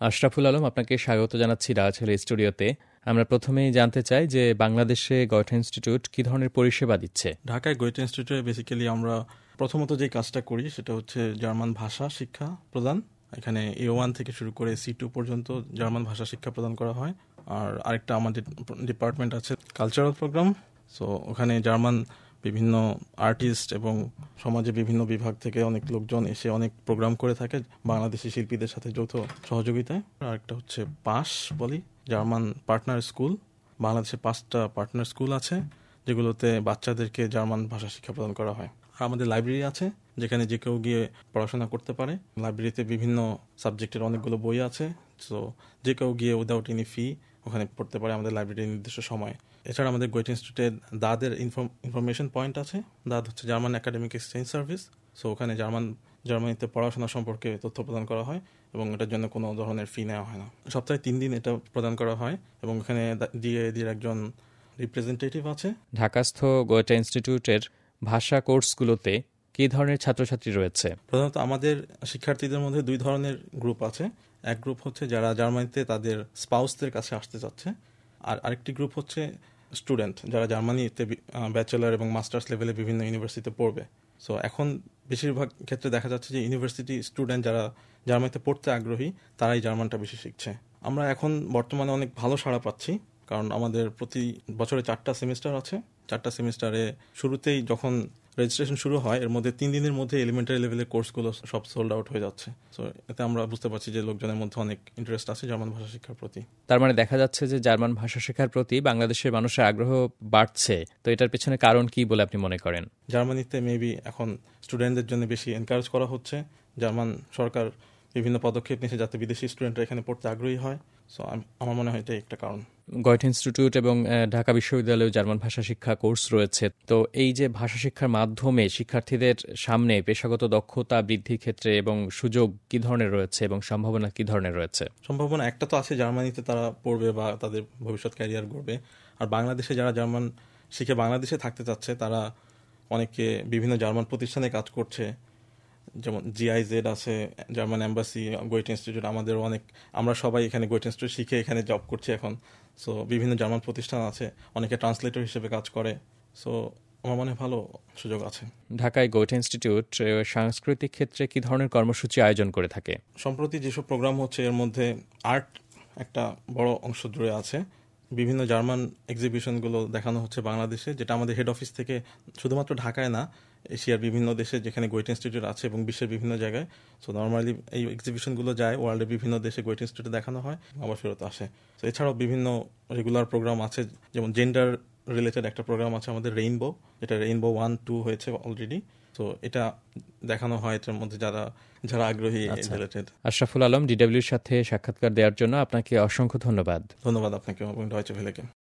আশরাফুল আলম, আপনাকে স্বাগত জানাচ্ছি রাজশাহী স্টুডিওতে। আমরা প্রথমেই জানতে চাই যে বাংলাদেশে গয়েটে ইনস্টিটিউট কি ধরনের পরিষেবা দিচ্ছে। ঢাকায় গয়েটে ইনস্টিটিউটে বেসিক্যালি আমরা প্রথমত যে কাজটা করি সেটা হচ্ছে জার্মান ভাষা শিক্ষা প্রদান। এখানে A1 থেকে শুরু করে C2 পর্যন্ত জার্মান ভাষা শিক্ষা প্রদান করা হয়। আর আরেকটা আমাদের ডিপার্টমেন্ট আছে কালচারাল প্রোগ্রাম। সো ওখানে জার্মান বিভিন্ন আর্টিস্ট এবং সমাজে বিভিন্ন বিভাগ থেকে অনেক লোকজন এসে অনেক প্রোগ্রাম করে থাকে বাংলাদেশি শিল্পীদের সাথে যৌথ সহযোগিতায়। আরেকটা হচ্ছে পাস বলি, জার্মান পার্টনার স্কুল। বাংলাদেশে 5টা পার্টনার স্কুল আছে যেগুলোতে বাচ্চাদেরকে জার্মান ভাষা শিক্ষা প্রদান করা হয়। আর আমাদের লাইব্রেরি আছে যেখানে যে কেউ গিয়ে পড়াশোনা করতে পারে। লাইব্রেরিতে বিভিন্ন সাবজেক্টের অনেকগুলো বই আছে, সো যে কেউ গিয়ে উইদাউট এনি ফি ওখানে পড়তে পারে আমাদের লাইব্রেরির নির্দিষ্ট সময়। এছাড়া আমাদের গয়েটে ইনস্টিটিউটে দাদের ইনফরমেশন পয়েন্ট আছে। দাদ হচ্ছে German academic exchange service. So ওখানে জার্মানিতে পড়াশোনা সম্পর্কে তথ্য প্রদান করা হয় এবং এটার জন্য কোনো ধরনের ফি নেওয়া হয় না। সপ্তাহে 3 দিন এটা প্রদান করা হয় এবং এখানে ডিএডির একজন রিপ্রেজেন্টেটিভ আছে। ঢাকাস্থ গয়েটে ইনস্টিটিউটের ভাষা কোর্সগুলোতে কি ধরনের ছাত্রছাত্রী রয়েছে? প্রধানত আমাদের শিক্ষার্থীদের মধ্যে 2 ধরনের গ্রুপ আছে। এক গ্রুপ হচ্ছে যারা জার্মানিতে তাদের স্পাউসদের কাছে আসতে চাচ্ছে, আর আরেকটি গ্রুপ হচ্ছে স্টুডেন্ট যারা জার্মানিতে ব্যাচেলার এবং মাস্টার্স লেভেলে বিভিন্ন ইউনিভার্সিটিতে পড়বে। সো এখন বেশিরভাগ ক্ষেত্রে দেখা যাচ্ছে যে ইউনিভার্সিটি স্টুডেন্ট যারা জার্মানিতে পড়তে আগ্রহী তারাই জার্মানটা বেশি শিখছে। আমরা এখন বর্তমানে অনেক ভালো সাড়া পাচ্ছি, কারণ আমাদের প্রতি বছরে 4টা সেমিস্টার আছে। 4টা সেমিস্টারে শুরুতেই যখন রেজিস্ট্রেশন শুরু হয় এর মধ্যে 3 দিনের মধ্যে এলিমেন্টারি লেভেলের কোর্সগুলো সব সোল্ড আউট হয়ে যাচ্ছে। সো এতে আমরা বুঝতে পারছি যে লোকজনের মধ্যে অনেক ইন্টারেস্ট আছে জার্মান ভাষা শিক্ষার প্রতি। তার মানে দেখা যাচ্ছে যে জার্মান ভাষা শেখার প্রতি বাংলাদেশের মানুষের আগ্রহ বাড়ছে। তো এটার পেছনে কারণ কি বলে আপনি মনে করেন? জার্মানিতে মেবি এখন স্টুডেন্টদের জন্য বেশি এনকারেজ করা হচ্ছে। জার্মান সরকার বিভিন্ন পদক্ষেপ নিয়েছে যাতে বিদেশি স্টুডেন্টরা এখানে পড়তে আগ্রহী হয়। সো আমার মনে হয় এটাই একটা কারণ। গয়েটে ইনস্টিটিউট এবং ঢাকা বিশ্ববিদ্যালয়ে জার্মান ভাষা শিক্ষা কোর্স রয়েছে। তো এই যে ভাষা শিক্ষার মাধ্যমে শিক্ষার্থীদের সামনে পেশাগত দক্ষতা বৃদ্ধির ক্ষেত্রে এবং সুযোগ কি ধরনের রয়েছে এবং সম্ভাবনা কি ধরনের রয়েছে? সম্ভাবনা একটা তো আছে, জার্মানিতে তারা পড়বে বা তাদের ভবিষ্যৎ ক্যারিয়ার গড়বে। আর বাংলাদেশে যারা জার্মান শিখে বাংলাদেশে থাকতে চাচ্ছে তারা অনেকে বিভিন্ন জার্মান প্রতিষ্ঠানে কাজ করছে, যেমন GIZ আছে, জার্মান এম্বাসি, গয়েটে ইনস্টিটিউট। আমাদের আমরা সবাই এখানে গয়েটে ইনস্টিটিউট শিখে এখানে জব করছি এখন। সো বিভিন্ন জার্মান প্রতিষ্ঠান আছে, অনেকে ট্রান্সলেটর হিসেবে কাজ করে। সো আমার মনে হয় ভালো সুযোগ আছে। ঢাকায় গয়েটে ইনস্টিটিউট সাংস্কৃতিক ক্ষেত্রে কি ধরনের কর্মসূচি আয়োজন করে থাকে? সম্প্রতি যেসব প্রোগ্রাম হচ্ছে এর মধ্যে আর্ট একটা বড় অংশ জুড়ে আছে। বিভিন্ন জার্মান এক্সিবিশনগুলো দেখানো হচ্ছে বাংলাদেশে, যেটা আমাদের হেড অফিস থেকে শুধুমাত্র ঢাকায় না, এশিয়ার বিভিন্ন দেশে যেখানে গয়েটে ইনস্টিটিউট আছে এবং বিশ্বের বিভিন্ন জায়গায়। সো নর্মালি এই এক্সিবিশনগুলো যায় ওয়ার্ল্ডের বিভিন্ন দেশে, গয়েটে ইনস্টিটিউটে দেখানো হয়, আবার ফেরত আসে। তো এছাড়াও বিভিন্ন রেগুলার প্রোগ্রাম আছে, যেমন জেন্ডার রিলেটেড একটা প্রোগ্রাম আছে আমাদের রেইনবো, যেটা রেইনবো 1-2 হয়েছে অলরেডি। তো এটা দেখানো হয় এটার মধ্যে যারা যারা আগ্রহী রিলেটেড। আশরাফুল আলম, DWর সাথে সাক্ষাৎকার দেওয়ার জন্য আপনাকে অসংখ্য ধন্যবাদ। ধন্যবাদ আপনাকে এবং ডয়েচে ভেলেকে।